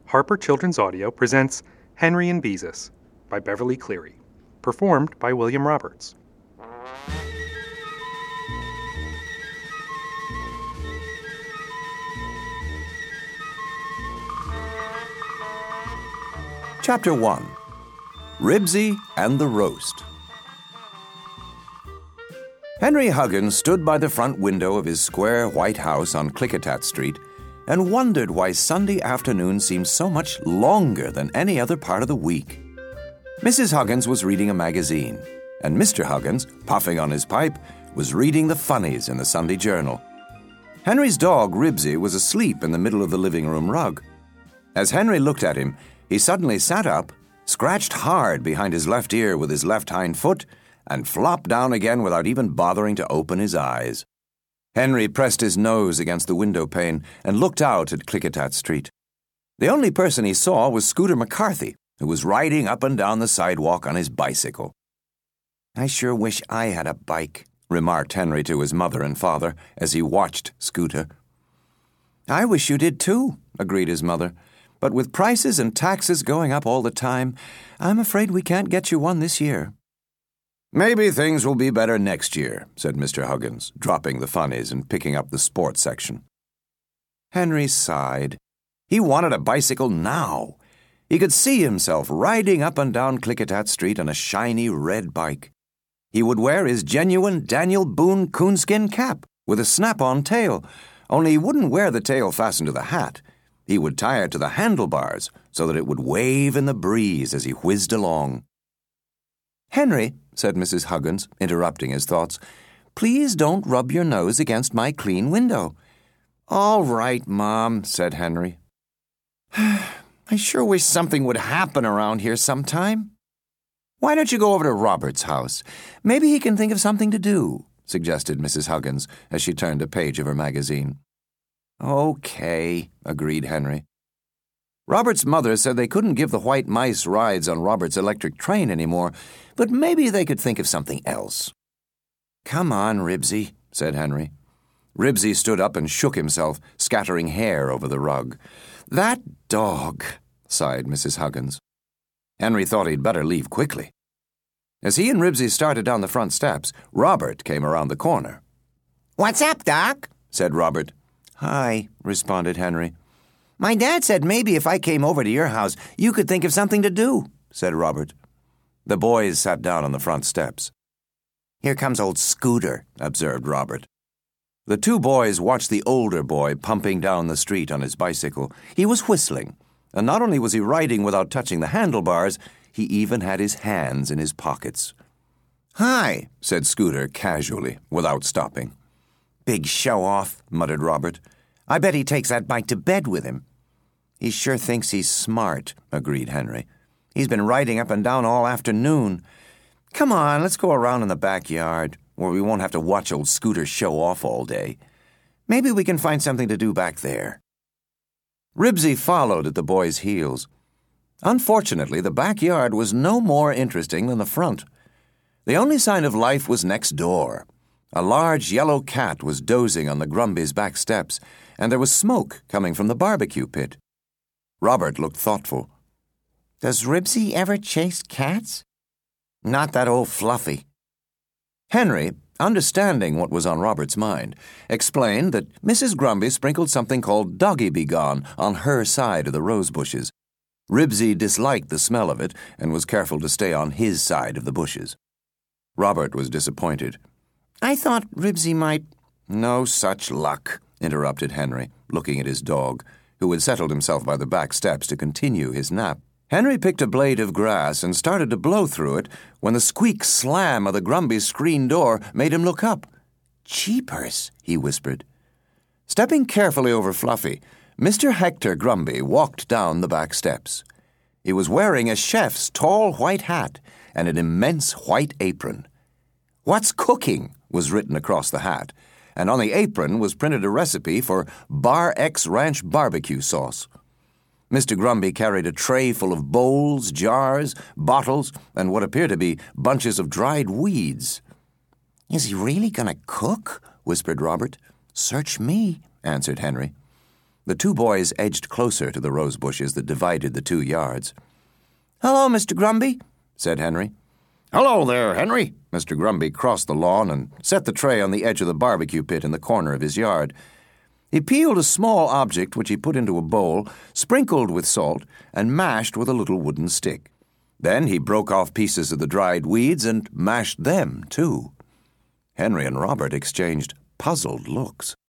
Harper Children's Audio presents Henry and Beezus by Beverly Cleary, performed by William Roberts. Chapter 1. Ribsy and the Roast. Henry Huggins stood by the front window of his square white house on Klickitat Street and wondered why Sunday afternoon seemed so much longer than any other part of the week. Mrs. Huggins was reading a magazine, and Mr. Huggins, puffing on his pipe, was reading the funnies in the Sunday Journal. Henry's dog, Ribsy, was asleep in the middle of the living room rug. As Henry looked at him, he suddenly sat up, scratched hard behind his left ear with his left hind foot, and flopped down again without even bothering to open his eyes. Henry pressed his nose against the window pane and looked out at Klickitat Street. The only person he saw was Scooter McCarthy, who was riding up and down the sidewalk on his bicycle. "I sure wish I had a bike," remarked Henry to his mother and father as he watched Scooter. "I wish you did too," agreed his mother. "But with prices and taxes going up all the time, I'm afraid we can't get you one this year." "Maybe things will be better next year," said Mr. Huggins, dropping the funnies and picking up the sports section. Henry sighed. He wanted a bicycle now. He could see himself riding up and down Klickitat Street on a shiny red bike. He would wear his genuine Daniel Boone coonskin cap with a snap-on tail, only he wouldn't wear the tail fastened to the hat. He would tie it to the handlebars so that it would wave in the breeze as he whizzed along. "Henry," said Mrs. Huggins, interrupting his thoughts, "please don't rub your nose against my clean window." "All right, Mom," said Henry. "I sure wish something would happen around here sometime." "Why don't you go over to Robert's house? Maybe he can think of something to do," suggested Mrs. Huggins as she turned a page of her magazine. "Okay," agreed Henry. Robert's mother said they couldn't give the white mice rides on Robert's electric train anymore, but maybe they could think of something else. "Come on, Ribsy," said Henry. Ribsy stood up and shook himself, scattering hair over the rug. "That dog," sighed Mrs. Huggins. Henry thought he'd better leave quickly. As he and Ribsy started down the front steps, Robert came around the corner. "What's up, Doc?" said Robert. "Hi," responded Henry. "My dad said maybe if I came over to your house, you could think of something to do," said Robert. The boys sat down on the front steps. "Here comes old Scooter," observed Robert. The two boys watched the older boy pumping down the street on his bicycle. He was whistling, and not only was he riding without touching the handlebars, he even had his hands in his pockets. "Hi," said Scooter casually, without stopping. "Big show-off," muttered Robert. "I bet he takes that bike to bed with him." "He sure thinks he's smart," agreed Henry. "He's been riding up and down all afternoon. Come on, let's go around in the backyard, where we won't have to watch old Scooter show off all day. Maybe we can find something to do back there." Ribsy followed at the boys' heels. Unfortunately, the backyard was no more interesting than the front. The only sign of life was next door. A large yellow cat was dozing on the Grumby's back steps, and there was smoke coming from the barbecue pit. Robert looked thoughtful. "Does Ribsy ever chase cats?" "Not that old Fluffy." Henry, understanding what was on Robert's mind, explained that Mrs. Grumby sprinkled something called Doggy Be Gone on her side of the rose bushes. Ribsy disliked the smell of it and was careful to stay on his side of the bushes. Robert was disappointed. "I thought Ribsy might—" "No such luck," interrupted Henry, looking at his dog, who had settled himself by the back steps to continue his nap. Henry picked a blade of grass and started to blow through it when the squeak slam of the Grumby's screen door made him look up. "Jeepers," he whispered. Stepping carefully over Fluffy, Mr. Hector Grumby walked down the back steps. He was wearing a chef's tall white hat and an immense white apron. "What's cooking?" was written across the hat, and on the apron was printed a recipe for Bar X Ranch barbecue sauce. Mr. Grumby carried a tray full of bowls, jars, bottles, and what appeared to be bunches of dried weeds. "Is he really going to cook?" whispered Robert. "Search me," answered Henry. The two boys edged closer to the rose bushes that divided the 2 yards. "Hello, Mr. Grumby," said Henry. "Hello there, Henry." Mr. Grumby crossed the lawn and set the tray on the edge of the barbecue pit in the corner of his yard. He peeled a small object which he put into a bowl, sprinkled with salt, and mashed with a little wooden stick. Then he broke off pieces of the dried weeds and mashed them, too. Henry and Robert exchanged puzzled looks.